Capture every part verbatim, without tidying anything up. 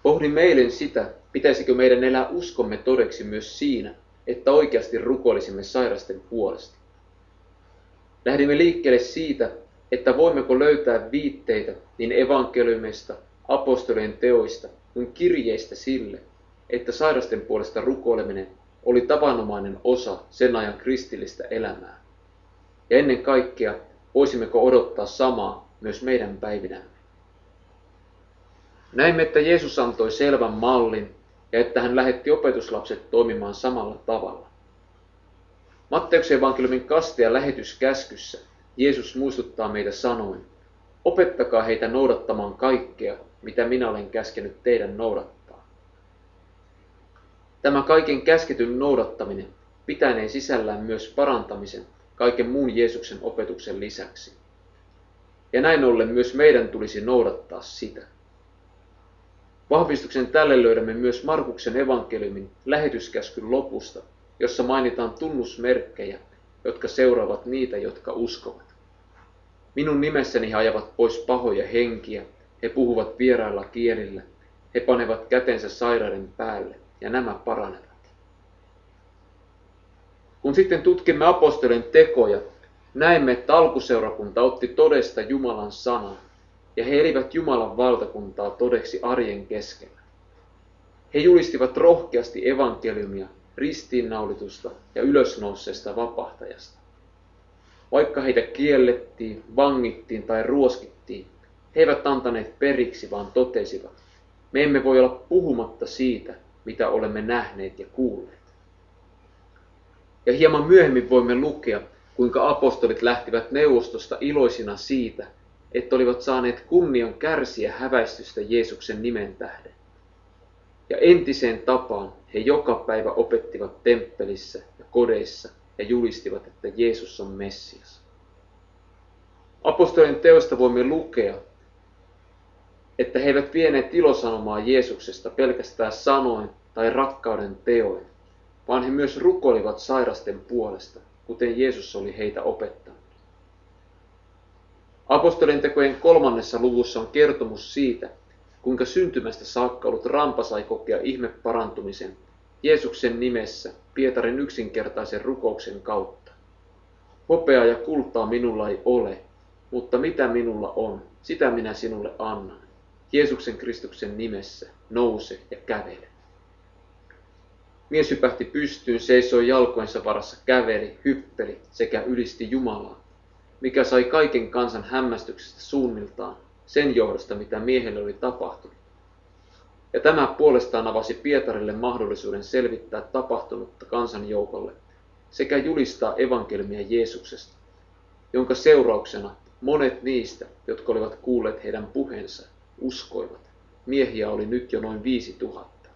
Pohdimme eilen sitä, pitäisikö meidän elää uskomme todeksi myös siinä, että oikeasti rukoilisimme sairasten puolesta. Lähdimme liikkeelle siitä, että voimmeko löytää viitteitä niin evankeliumista, apostolien teoista kuin kirjeistä sille, että sairasten puolesta rukoileminen oli tavanomainen osa sen ajan kristillistä elämää. Ja ennen kaikkea, voisimmeko odottaa samaa myös meidän päivinämme. Näimme, että Jeesus antoi selvän mallin ja että hän lähetti opetuslapset toimimaan samalla tavalla. Matteuksen evankeliumin kaste- ja lähetyskäskyssä Jeesus muistuttaa meitä sanoin, opettakaa heitä noudattamaan kaikkea, mitä minä olen käskenyt teidän noudattaa. Tämä kaiken käsketyn noudattaminen pitänee sisällään myös parantamisen kaiken muun Jeesuksen opetuksen lisäksi. Ja näin ollen myös meidän tulisi noudattaa sitä. Vahvistuksen tälle löydämme myös Markuksen evankeliumin lähetyskäskyn lopusta, jossa mainitaan tunnusmerkkejä, jotka seuraavat niitä, jotka uskovat. Minun nimessäni he ajavat pois pahoja henkiä, he puhuvat vierailla kielillä, he panevat kätensä sairaiden päälle, ja nämä paranevat. Kun sitten tutkimme apostolien tekoja, näemme, että alkuseurakunta otti todesta Jumalan sanan, ja he elivät Jumalan valtakuntaa todeksi arjen keskellä. He julistivat rohkeasti evankeliumia, ristiinnaulitusta ja ylösnouseesta vapahtajasta. Vaikka heitä kiellettiin, vangittiin tai ruoskittiin, he eivät antaneet periksi, vaan totesivat, me emme voi olla puhumatta siitä, mitä olemme nähneet ja kuulleet. Ja hieman myöhemmin voimme lukea, kuinka apostolit lähtivät neuvostosta iloisina siitä, että olivat saaneet kunnian kärsiä häväistystä Jeesuksen nimen tähden. Ja entiseen tapaan he joka päivä opettivat temppelissä ja kodeissa ja julistivat, että Jeesus on Messias. Apostolien teosta voimme lukea, että he eivät vieneet ilosanomaa Jeesuksesta pelkästään sanoin tai rakkauden teoin, vaan he myös rukoilivat sairasten puolesta, kuten Jeesus oli heitä opettanut. Apostolien tekojen kolmannessa luvussa on kertomus siitä, kuinka syntymästä saakka ollut rampa sai kokea ihmeparantumisen Jeesuksen nimessä Pietarin yksinkertaisen rukouksen kautta. Hopeaa ja kultaa minulla ei ole, mutta mitä minulla on, sitä minä sinulle annan. Jeesuksen Kristuksen nimessä nouse ja kävele. Mies hypähti pystyyn, seisoi jalkojensa varassa, käveli, hyppeli sekä ylisti Jumalaa, mikä sai kaiken kansan hämmästyksestä suunniltaan sen johdosta, mitä miehelle oli tapahtunut. Ja tämä puolestaan avasi Pietarille mahdollisuuden selvittää tapahtunutta kansanjoukolle sekä julistaa evankeliumia Jeesuksesta, jonka seurauksena monet niistä, jotka olivat kuulleet heidän puheensa, uskoivat. Miehiä oli nyt jo noin viisi tuhatta.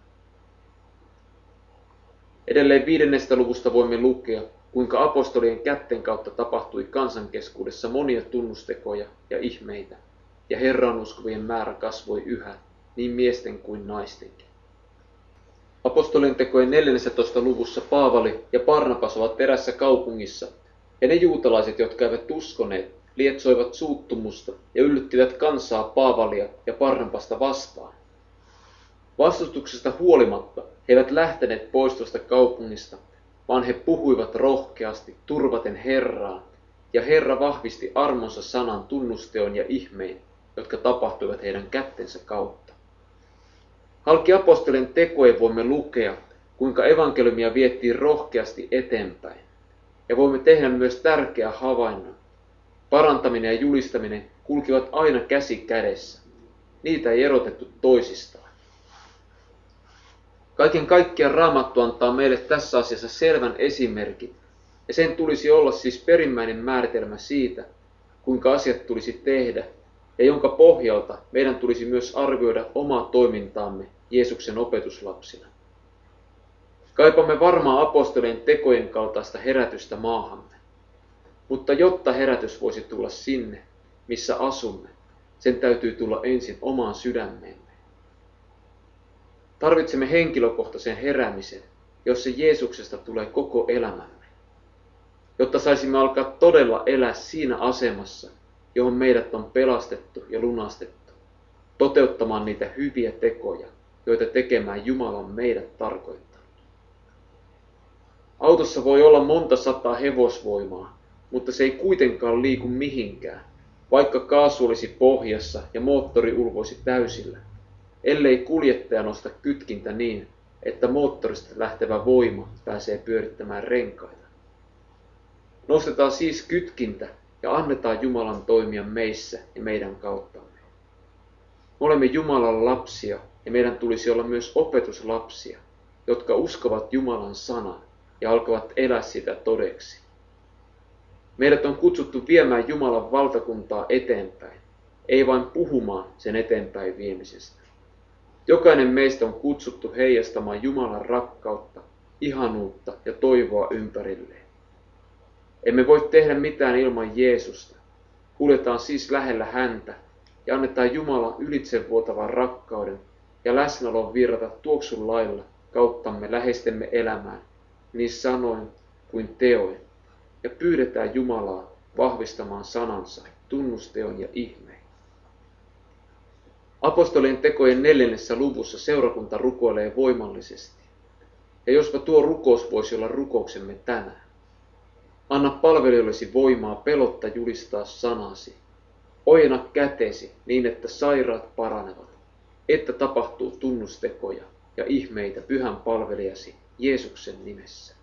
Edelleen viidennestä luvusta voimme lukea, kuinka apostolien kätten kautta tapahtui kansankeskuudessa monia tunnustekoja ja ihmeitä, ja Herran uskovien määrä kasvoi yhä, niin miesten kuin naistenkin. Apostolien tekojen neljännessä luvussa Paavali ja Barnabas ovat erässä kaupungissa, ja ne juutalaiset, jotka eivät uskoneet, lietsoivat suuttumusta ja yllyttivät kansaa Paavalia ja Barnabasta vastaan. Vastustuksesta huolimatta he eivät lähteneet pois tuosta kaupungista, vaan he puhuivat rohkeasti turvaten Herraa, ja Herra vahvisti armonsa sanan tunnusteon ja ihmein, jotka tapahtuivat heidän kättensä kautta. Halki apostolien tekojen voimme lukea, kuinka evankeliumia viettiin rohkeasti eteenpäin, ja voimme tehdä myös tärkeä havainnon. Parantaminen ja julistaminen kulkivat aina käsi kädessä. Niitä ei erotettu toisistaan. Kaiken kaikkiaan Raamattu antaa meille tässä asiassa selvän esimerkin, ja sen tulisi olla siis perimmäinen määritelmä siitä, kuinka asiat tulisi tehdä, ja jonka pohjalta meidän tulisi myös arvioida omaa toimintaamme Jeesuksen opetuslapsina. Kaipaamme varmaan apostolien tekojen kaltaista herätystä maahamme, mutta jotta herätys voisi tulla sinne, missä asumme, sen täytyy tulla ensin omaan sydämeemme. Tarvitsemme henkilökohtaisen heräämisen, jossa Jeesuksesta tulee koko elämämme, jotta saisimme alkaa todella elää siinä asemassa, johon meidät on pelastettu ja lunastettu, toteuttamaan niitä hyviä tekoja, joita tekemään Jumala on meidät tarkoittanut. Autossa voi olla monta sataa hevosvoimaa, mutta se ei kuitenkaan liiku mihinkään, vaikka kaasu olisi pohjassa ja moottori ulvoisi täysillä, ellei kuljettaja nosta kytkintä niin, että moottorista lähtevä voima pääsee pyörittämään renkaita. Nostetaan siis kytkintä ja annetaan Jumalan toimia meissä ja meidän kauttamme. Me olemme Jumalan lapsia ja meidän tulisi olla myös opetuslapsia, jotka uskovat Jumalan sanan ja alkavat elää sitä todeksi. Meidät on kutsuttu viemään Jumalan valtakuntaa eteenpäin, ei vain puhumaan sen eteenpäin viemisestä. Jokainen meistä on kutsuttu heijastamaan Jumalan rakkautta, ihanuutta ja toivoa ympärilleen. Emme voi tehdä mitään ilman Jeesusta. Kuljetaan siis lähellä häntä ja annetaan Jumalan ylitsevuotavan rakkauden ja läsnäolon virrata tuoksun lailla kauttamme läheistemme elämään, niin sanoin kuin teoin, ja pyydetään Jumalaa vahvistamaan sanansa tunnusteon ja ihmeen. Apostolien tekojen neljännessä luvussa seurakunta rukoilee voimallisesti, ja jospa tuo rukous voisi olla rukouksemme tänään. Anna palvelijoillesi voimaa pelotta julistaa sanasi. Ojenna kätesi niin, että sairaat paranevat, että tapahtuu tunnustekoja ja ihmeitä pyhän palvelijasi Jeesuksen nimessä.